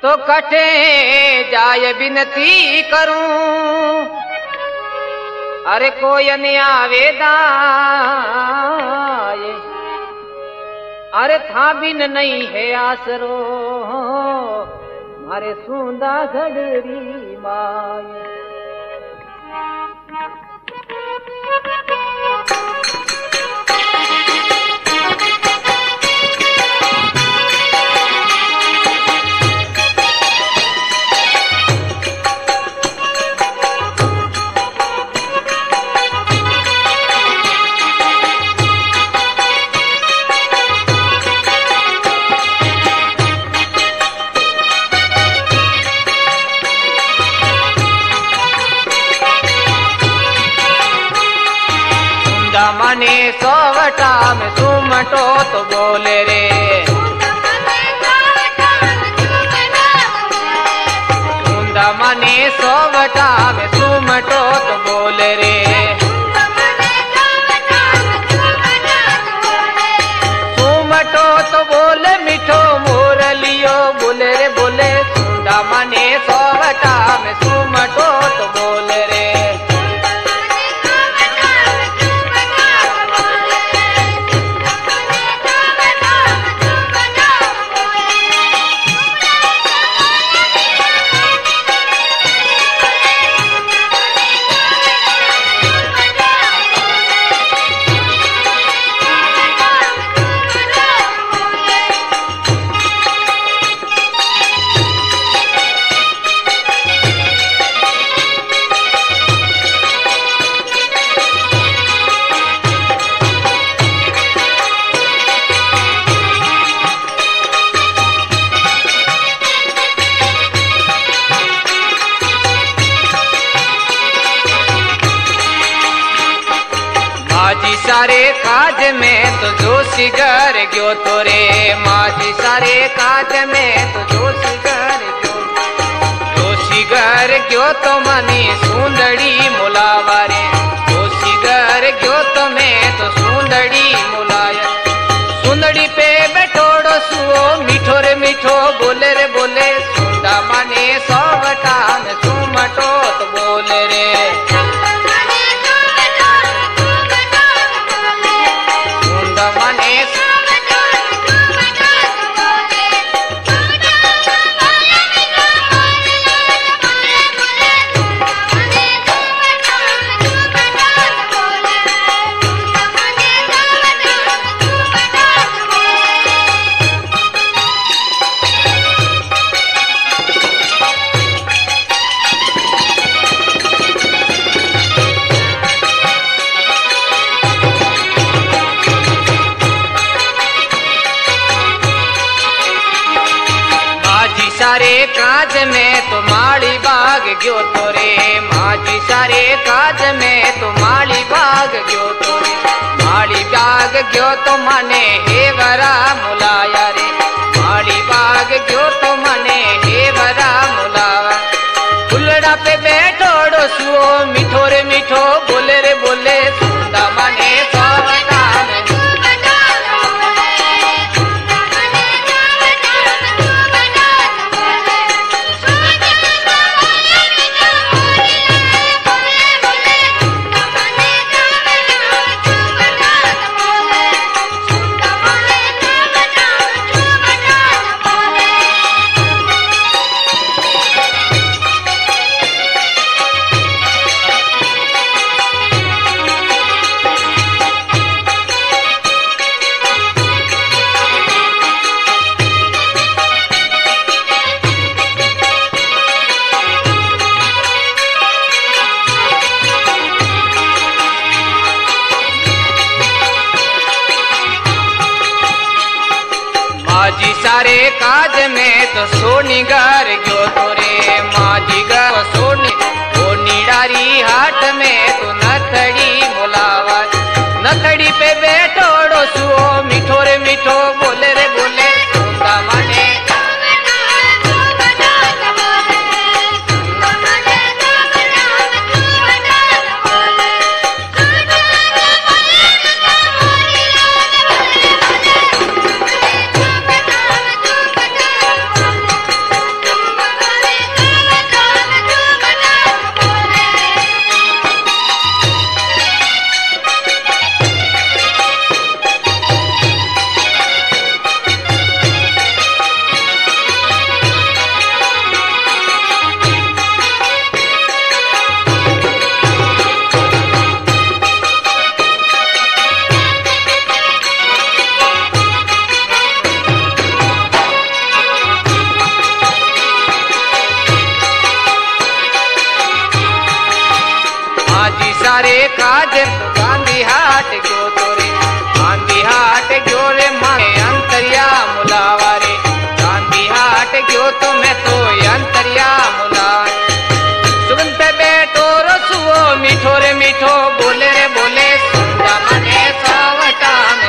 तो कटे जाय बिनती करूं, अरे कोई न आवेदाय, अरे था बिन नहीं है आसरो, मारे सूंदा घड़री माय। मने सोवटा में सुमटो तो बोले रे, सुंदा मने सोवटा में सुमटो तो बोले रे, सुमटो तो बोले मिठो मोरलियो बोले रे बोले, सुंदा मने सोवटा में सुमटो तो बोले रे। माझी सारे काज में तो जोशी घर गयो तो रे, माझी सारे काज में तो जोशी घर गयो, जोशी घर गयो तो मनी सुंदड़ी मुलावा रे, जोशी घर गयो तो मैं तो सुंदड़ी मुलाया, सुंदड़ी पे बैठोड़ो सुओ मीठो रे मीठो बोले रे बोले, सुंदा मने सोवटा में सुमटो तो बोले रे, सारे काज में तो माली बाग गयो तो रे, माझी सारे काज में तो माली बाग गयो तो रे, माली बाग गयो तो मने हेवरा मुलाया रे, माली बाग गयो तो मने हेवरा मुलावा, फुलड़ा पे बैठोड़ो सुओ मीठो रे मीठो बोले रे बोले, सुंदा मने सोवटा में माझी सारे काज में तो सोनी घर गयो तो रे, माझी घर सोनी वो निडारी हाट में तो नथड़ी मुलावा, नथड़ी पे बैठोड़ो सुओ मीठो रे मीठो बोले रे बोले, सुंदा मने सारे काज तो गांधी हाट गयो तो रे गांधी हाट गयो रे माने अंतरिया मुलावा रे गांधी हाट गयो तो मैं तो अंतरिया मुला सुगंध पे बैठो रसुओ मीठो रे मीठो बोले रे बोले सुंदा मने सावटा में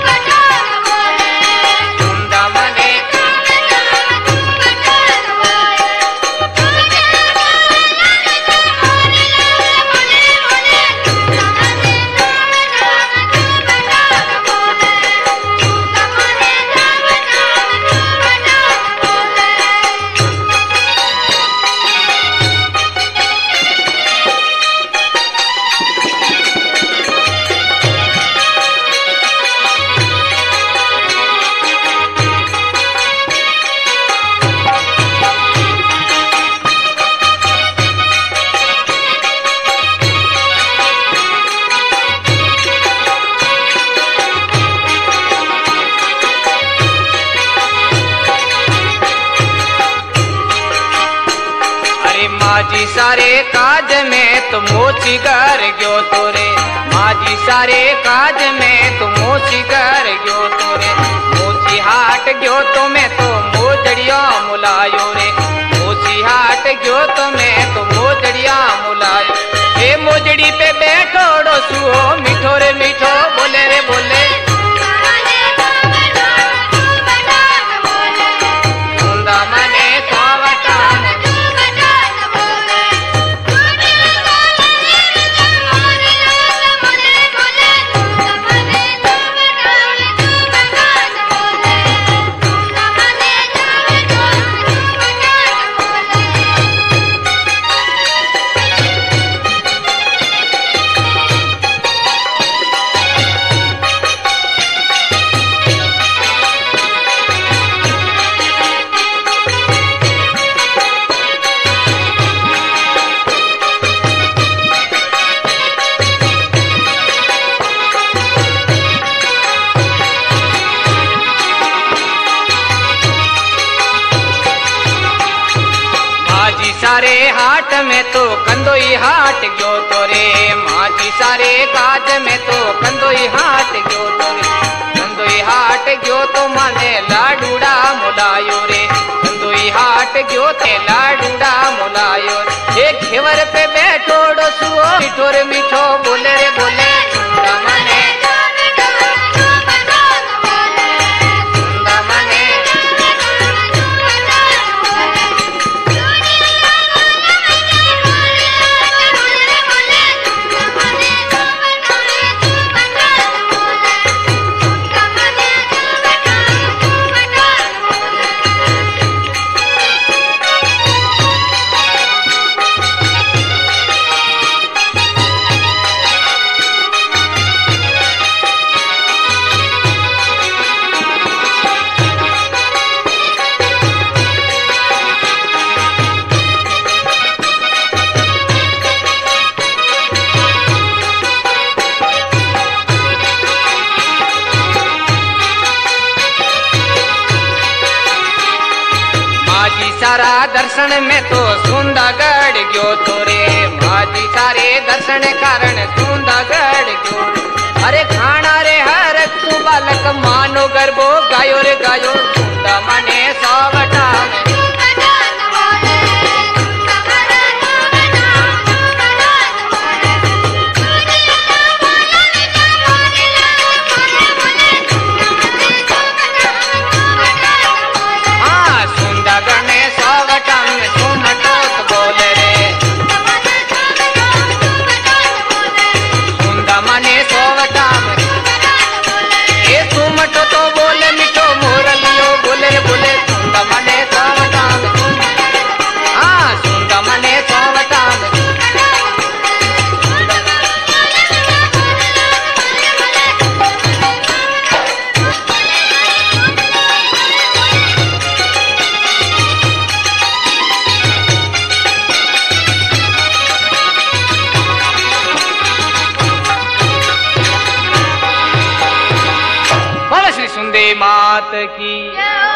माजी सारे काज में तुम मोची कर गयो तोरे माजी सारे काज में तुम मोची कर गयो तोरे मोची हाट गयो तो मैं तो मोजड़िया मुलायो रे मोची हाट गयो तो मैं तो मोजड़िया मुलायो ए मोजड़ी पे बैठो डोसुओ मीठो रे मीठो बोले रे बोले सारे हाट में तो कंदोई हाट गयो तो रे माजी सारे काज में तो कंदोई हाट गयो तो रे कंदोई हाट गयो तो माने लाडूड़ा मुलायो रे कंदोई हाट गयो ते लाडूड़ा मुलायो रे एक घेवर पे बैठो डोसुओ मीठो रे मीठो बोले रे बोले माने सारा दर्शन में तो सुंदरगढ़ गयो तो रे माजी सारे दर्शन कारण सुंदरगढ़ गयो अरे खाना रे हर तू बालक मानो गर्भो गायो रे गायो सुंदा मने सावटा में मात की